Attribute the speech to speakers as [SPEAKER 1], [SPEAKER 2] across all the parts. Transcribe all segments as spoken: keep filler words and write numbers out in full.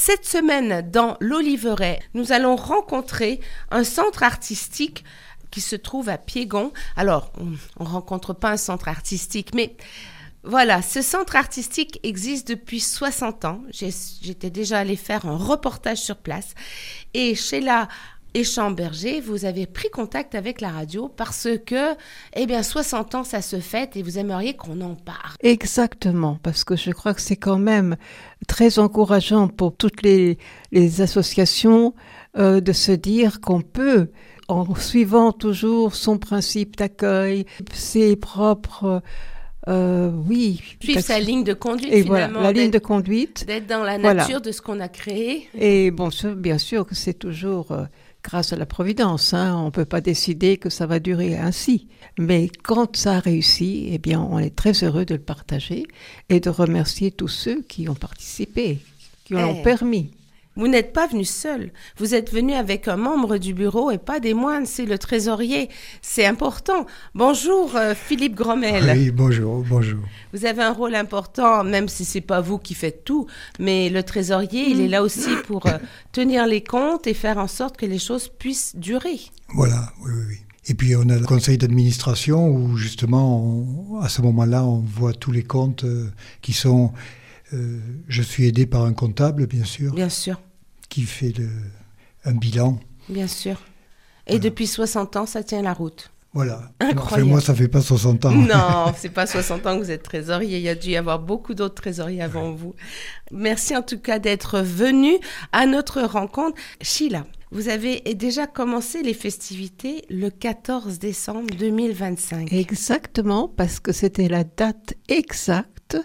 [SPEAKER 1] cette semaine, dans l'Oliveraie, nous allons rencontrer un centre artistique qui se trouve à Piégon. Alors, on ne rencontre pas un centre artistique, mais voilà, ce centre artistique existe depuis soixante ans. J'ai, j'étais déjà allée faire un reportage sur place. Et Sheila Échamberger, vous avez pris contact avec la radio parce que, eh bien, soixante ans, ça se fête et vous aimeriez qu'on en parle.
[SPEAKER 2] Exactement, parce que je crois que c'est quand même très encourageant pour toutes les, les associations euh, de se dire qu'on peut, en suivant toujours son principe d'accueil, ses propres... Euh, oui.
[SPEAKER 1] Suivre sa ligne de conduite,
[SPEAKER 2] et
[SPEAKER 1] finalement.
[SPEAKER 2] Voilà, la ligne de conduite.
[SPEAKER 1] D'être dans la nature
[SPEAKER 2] voilà.
[SPEAKER 1] de ce qu'on a créé.
[SPEAKER 2] Et bon, bien sûr que c'est toujours euh, grâce à la Providence. Hein, on ne peut pas décider que ça va durer ainsi. Mais quand ça a réussi, eh bien, on est très heureux de le partager et de remercier tous ceux qui ont participé, qui hey. l'ont permis.
[SPEAKER 1] Vous n'êtes pas venu seul. Vous êtes venu avec un membre du bureau et pas des moindres, c'est le trésorier. C'est important. Bonjour euh, Philippe Grommel.
[SPEAKER 3] Oui, bonjour, bonjour.
[SPEAKER 1] Vous avez un rôle important, même si c'est pas vous qui faites tout, mais le trésorier, mmh. il est là aussi pour euh, tenir les comptes et faire en sorte que les choses puissent durer.
[SPEAKER 3] Voilà, oui, oui, oui. Et puis on a le conseil d'administration où justement, on, à ce moment-là, on voit tous les comptes euh, qui sont... Euh, je suis aidé par un comptable, bien sûr.
[SPEAKER 1] Bien sûr.
[SPEAKER 3] Qui fait le, un bilan.
[SPEAKER 1] Bien sûr. Et
[SPEAKER 3] voilà.
[SPEAKER 1] Depuis soixante ans, ça tient la route.
[SPEAKER 3] Voilà.
[SPEAKER 1] Incroyable.
[SPEAKER 3] Enfin, moi, ça ne fait pas soixante ans.
[SPEAKER 1] Non, c'est pas soixante ans que vous êtes trésorier. Il y a dû y avoir beaucoup d'autres trésoriers avant ouais. vous. Merci en tout cas d'être venu à notre rencontre. Sheila, vous avez déjà commencé les festivités le quatorze décembre deux mille vingt-cinq.
[SPEAKER 2] Exactement, parce que c'était la date exacte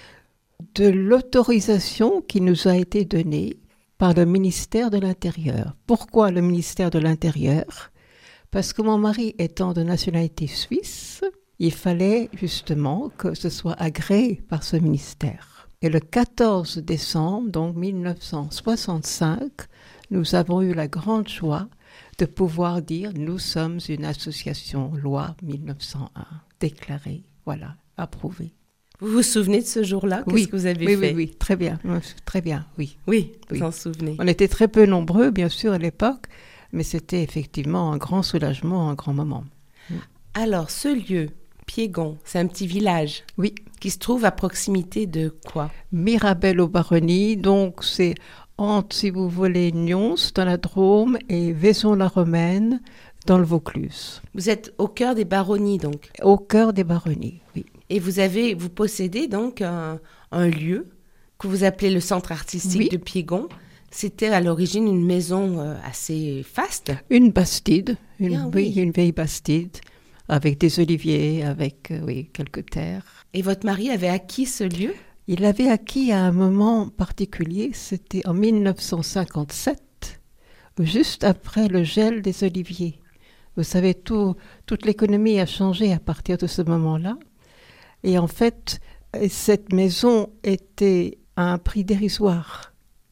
[SPEAKER 2] de l'autorisation qui nous a été donnée par le ministère de l'Intérieur. Pourquoi le ministère de l'Intérieur ? Parce que mon mari étant de nationalité suisse, il fallait justement que ce soit agréé par ce ministère. Et le quatorze décembre, donc mille neuf cent soixante-cinq, nous avons eu la grande joie de pouvoir dire « Nous sommes une association loi mille neuf cent un, déclarée, voilà, approuvée ».
[SPEAKER 1] Vous vous souvenez de ce jour-là ? Qu'est-ce
[SPEAKER 2] oui,
[SPEAKER 1] que vous avez
[SPEAKER 2] oui,
[SPEAKER 1] fait ?
[SPEAKER 2] Oui, oui, très bien, très bien, oui.
[SPEAKER 1] Oui, vous
[SPEAKER 2] oui.
[SPEAKER 1] en souvenez.
[SPEAKER 2] On était très peu nombreux, bien sûr, à l'époque, mais c'était effectivement un grand soulagement, un grand moment.
[SPEAKER 1] Alors, ce lieu, Piégon, c'est un petit village
[SPEAKER 2] oui.
[SPEAKER 1] qui se trouve à proximité de quoi ?
[SPEAKER 2] Mirabel-aux-Baronnies, donc c'est entre, si vous voulez, Nyons, dans la Drôme, et Vaison-la-Romaine, dans le Vaucluse.
[SPEAKER 1] Vous êtes au cœur des baronnies, donc ?
[SPEAKER 2] Au cœur des baronnies, oui.
[SPEAKER 1] Et vous avez, vous possédez donc un, un lieu que vous appelez le centre artistique oui. de Piégon. C'était à l'origine une maison euh, assez faste.
[SPEAKER 2] Une bastide, une,
[SPEAKER 1] ah,
[SPEAKER 2] oui.
[SPEAKER 1] oui,
[SPEAKER 2] une vieille bastide, avec des oliviers, avec euh, oui, quelques terres.
[SPEAKER 1] Et votre mari avait acquis ce lieu ?
[SPEAKER 2] Il l'avait acquis à un moment particulier, c'était en mille neuf cent cinquante-sept, juste après le gel des oliviers. Vous savez, tout, toute l'économie a changé à partir de ce moment-là. Et en fait, cette maison était à un prix dérisoire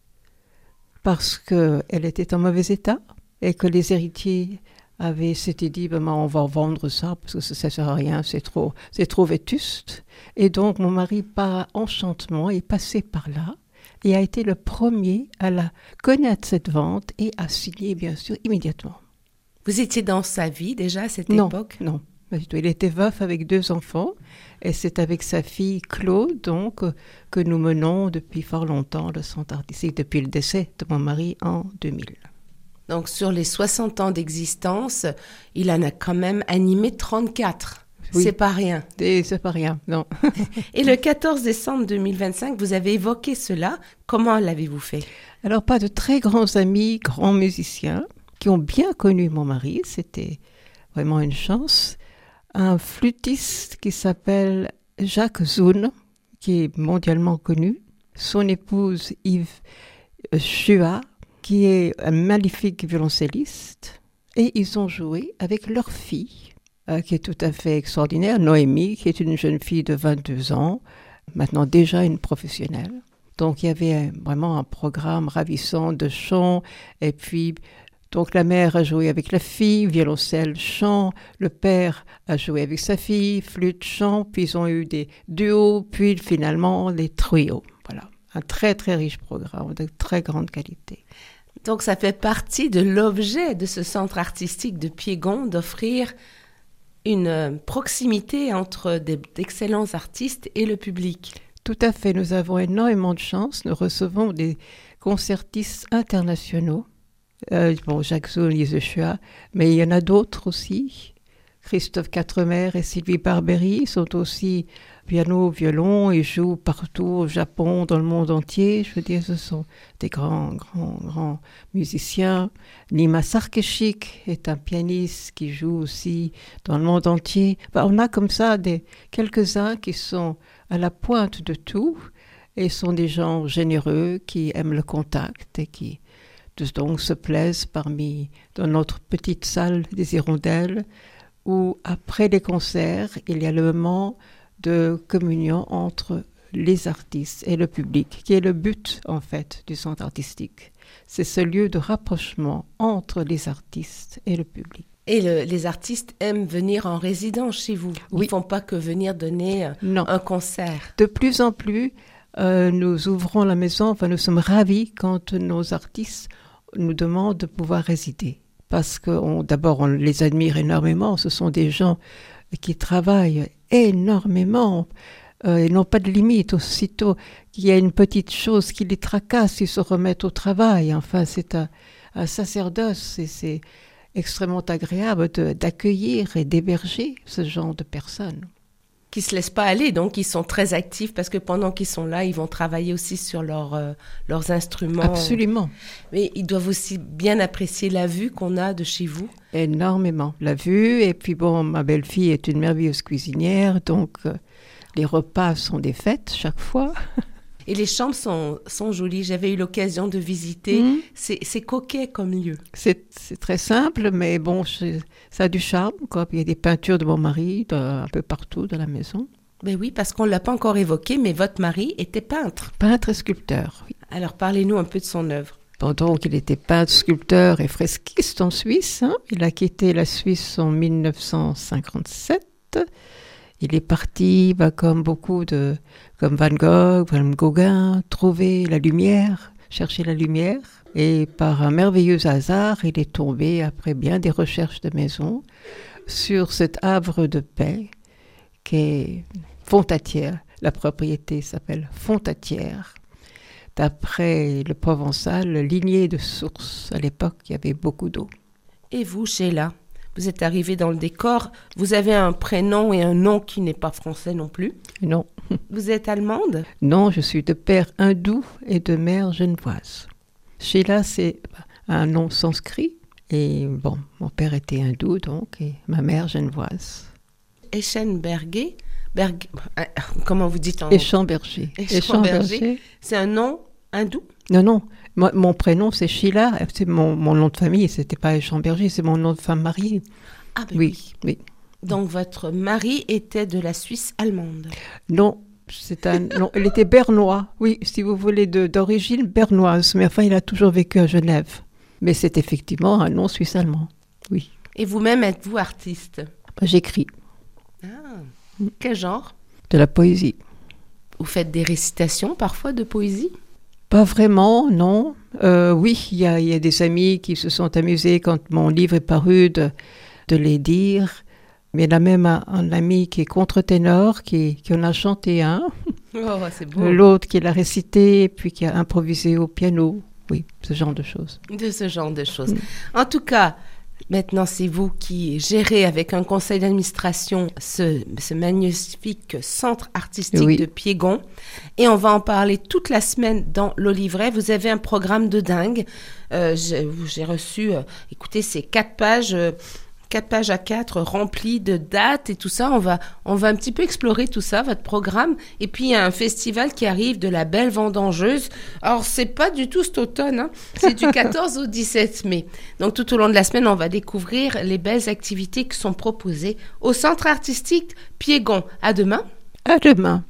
[SPEAKER 2] parce qu'elle était en mauvais état et que les héritiers avaient s'étaient dit ben, « on va vendre ça parce que ça ne sert à rien, c'est trop, c'est trop vétuste ». Et donc, mon mari, par enchantement, est passé par là et a été le premier à la connaître, cette vente, et à signer, bien sûr, immédiatement.
[SPEAKER 1] Vous étiez dans sa vie déjà à cette
[SPEAKER 2] non,
[SPEAKER 1] époque ?
[SPEAKER 2] Non, non. Il était veuf avec deux enfants et c'est avec sa fille Claude donc que nous menons depuis fort longtemps le centre artistique, depuis le décès de mon mari en deux mille.
[SPEAKER 1] Donc sur les soixante ans d'existence, il en a quand même animé trente-quatre. Oui. C'est pas rien.
[SPEAKER 2] Et c'est pas rien, non.
[SPEAKER 1] Et le quatorze décembre deux mille vingt-cinq, vous avez évoqué cela. Comment l'avez-vous fait ?
[SPEAKER 2] Alors pas de très grands amis, grands musiciens qui ont bien connu mon mari, c'était vraiment une chance. Un flûtiste qui s'appelle Jacques Zoun, qui est mondialement connu, son épouse Yves Chua, qui est un magnifique violoncelliste, et ils ont joué avec leur fille, euh, qui est tout à fait extraordinaire, Noémie, qui est une jeune fille de vingt-deux ans, maintenant déjà une professionnelle. Donc il y avait vraiment un programme ravissant de chant, et puis... Donc la mère a joué avec la fille, violoncelle, chant, le père a joué avec sa fille, flûte, chant, puis ils ont eu des duos, puis finalement des trios. Voilà, un très très riche programme de très grande qualité.
[SPEAKER 1] Donc ça fait partie de l'objet de ce centre artistique de Piégon d'offrir une proximité entre des, d'excellents artistes et le public.
[SPEAKER 2] Tout à fait, nous avons énormément de chance. Nous recevons des concertistes internationaux. Euh, bon, Jacques Zoun, Lise Chua, mais il y en a d'autres aussi. Christophe Quatremer et Sylvie Barbery sont aussi piano, violon, ils jouent partout au Japon, dans le monde entier. Je veux dire, ce sont des grands, grands, grands musiciens. Nima Sarkeshik est un pianiste qui joue aussi dans le monde entier. Enfin, on a comme ça des, quelques-uns qui sont à la pointe de tout et sont des gens généreux qui aiment le contact et qui donc se plaisent parmi dans notre petite salle des Hirondelles où après les concerts, il y a le moment de communion entre les artistes et le public, qui est le but en fait du centre artistique. C'est ce lieu de rapprochement entre les artistes et le public.
[SPEAKER 1] Et le, les artistes aiment venir en résidence chez vous. Ils
[SPEAKER 2] Oui.
[SPEAKER 1] ne font pas que venir donner
[SPEAKER 2] Non.
[SPEAKER 1] un concert.
[SPEAKER 2] De plus en plus, euh, nous ouvrons la maison, enfin nous sommes ravis quand nos artistes nous demandent de pouvoir résider. Parce que on, d'abord, on les admire énormément. Ce sont des gens qui travaillent énormément. Euh, ils n'ont pas de limite. Aussitôt qu'il y a une petite chose qui les tracasse, ils se remettent au travail. Enfin, c'est un, un sacerdoce et c'est extrêmement agréable de, d'accueillir et d'héberger ce genre de personnes.
[SPEAKER 1] Qui ne se laissent pas aller, donc ils sont très actifs parce que pendant qu'ils sont là, ils vont travailler aussi sur leur, euh, leurs instruments.
[SPEAKER 2] Absolument.
[SPEAKER 1] Mais ils doivent aussi bien apprécier la vue qu'on a de chez vous.
[SPEAKER 2] Énormément. La vue. Et puis bon, ma belle-fille est une merveilleuse cuisinière, donc euh, les repas sont des fêtes chaque fois.
[SPEAKER 1] Et les chambres sont, sont jolies. J'avais eu l'occasion de visiter.
[SPEAKER 2] Mmh.
[SPEAKER 1] C'est, c'est coquet comme lieu.
[SPEAKER 2] C'est, c'est très simple, mais bon, c'est, ça a du charme, quoi. Puis il y a des peintures de mon mari de, un peu partout dans la maison.
[SPEAKER 1] Ben oui, parce qu'on ne l'a pas encore évoqué, mais votre mari était peintre.
[SPEAKER 2] Peintre et sculpteur, oui.
[SPEAKER 1] Alors parlez-nous un peu de son œuvre.
[SPEAKER 2] Bon, donc, il était peintre, sculpteur et fresquiste en Suisse. Hein. Il a quitté la Suisse en dix-neuf cent cinquante-sept. Il est parti, bah, comme beaucoup de... comme Van Gogh, Van Gauguin, trouver la lumière, chercher la lumière. Et par un merveilleux hasard, il est tombé, après bien des recherches de maison, sur cet havre de paix qui est Fontatière. La propriété s'appelle Fontatière. D'après le provençal, lignée de sources. À l'époque, il y avait beaucoup d'eau.
[SPEAKER 1] Et vous, Sheila, vous êtes arrivée dans le décor. Vous avez un prénom et un nom qui n'est pas français non plus.
[SPEAKER 2] Non.
[SPEAKER 1] Vous êtes allemande ?
[SPEAKER 2] Non, je suis de père hindou et de mère genevoise. Sheila, c'est un nom sanskrit. Et bon, mon père était hindou, donc, et ma mère genevoise.
[SPEAKER 1] Eschenberger, Berg... comment vous dites en...
[SPEAKER 2] Échamberger.
[SPEAKER 1] Échamberger. C'est un nom hindou ?
[SPEAKER 2] Non, non. Moi, mon prénom, c'est Sheila. C'est mon, mon nom de famille. C'était pas Échamberger, c'est mon nom de femme mariée.
[SPEAKER 1] Ah ben
[SPEAKER 2] oui, oui.
[SPEAKER 1] Donc, votre mari était de la Suisse allemande ?
[SPEAKER 2] Non, c'est un, non, il était bernois. Oui, si vous voulez, de, d'origine bernoise. Mais enfin, il a toujours vécu à Genève. Mais c'est effectivement un nom suisse-allemand. Oui.
[SPEAKER 1] Et vous-même, êtes-vous artiste ?
[SPEAKER 2] Ben, j'écris.
[SPEAKER 1] Ah, quel genre ?
[SPEAKER 2] De la poésie.
[SPEAKER 1] Vous faites des récitations parfois de poésie ?
[SPEAKER 2] Pas vraiment, non. Euh, oui, il y a, y a des amis qui se sont amusés quand mon livre est paru de, de les dire. Mais il y en a même un, un ami qui est contre-ténor, qui, qui en a chanté un.
[SPEAKER 1] Oh, c'est beau.
[SPEAKER 2] L'autre qui l'a récité, puis qui a improvisé au piano. Oui, ce genre de choses.
[SPEAKER 1] De ce genre de choses.
[SPEAKER 2] Mm.
[SPEAKER 1] En tout cas, maintenant, c'est vous qui gérez avec un conseil d'administration ce, ce magnifique centre artistique
[SPEAKER 2] oui.
[SPEAKER 1] de Piégon. Et on va en parler toute la semaine dans l'Olivret. Vous avez un programme de dingue. Euh, j'ai, j'ai reçu, euh, écoutez, c'est quatre pages... Euh, quatre pages à quatre remplies de dates et tout ça. On va, on va un petit peu explorer tout ça, votre programme. Et puis, il y a un festival qui arrive de la Belle Vendangeuse. Alors, c'est pas du tout cet automne, hein. C'est du quatorze au dix-sept mai. Donc, tout au long de la semaine, on va découvrir les belles activités qui sont proposées au Centre artistique Piégon. À demain.
[SPEAKER 2] À demain.